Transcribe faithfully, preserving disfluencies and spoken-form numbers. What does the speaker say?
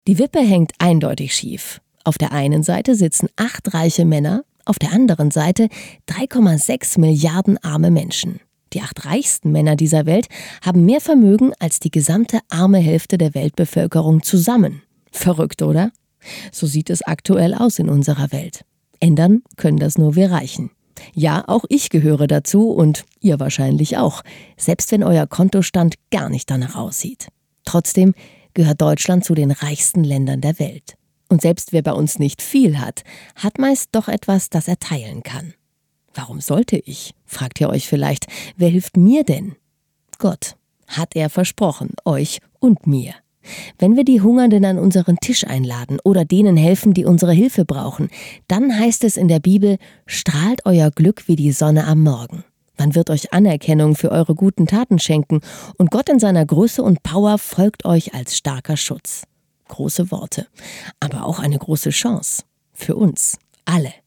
Die Wippe hängt eindeutig schief. Auf der einen Seite sitzen acht reiche Männer, auf der anderen Seite drei Komma sechs Milliarden arme Menschen. Die acht reichsten Männer dieser Welt haben mehr Vermögen als die gesamte arme Hälfte der Weltbevölkerung zusammen. Verrückt, oder? So sieht es aktuell aus in unserer Welt. Ändern können das nur wir Reichen. Ja, auch ich gehöre dazu und ihr wahrscheinlich auch, selbst wenn euer Kontostand gar nicht danach aussieht. Trotzdem gehört Deutschland zu den reichsten Ländern der Welt. Und selbst wer bei uns nicht viel hat, hat meist doch etwas, das er teilen kann. Warum sollte ich? Fragt ihr euch vielleicht. Wer hilft mir denn? Gott, hat er versprochen, euch und mir. Wenn wir die Hungernden an unseren Tisch einladen oder denen helfen, die unsere Hilfe brauchen, dann heißt es in der Bibel, strahlt euer Glück wie die Sonne am Morgen. Man wird euch Anerkennung für eure guten Taten schenken und Gott in seiner Größe und Power folgt euch als starker Schutz. Große Worte, aber auch eine große Chance. Für uns alle.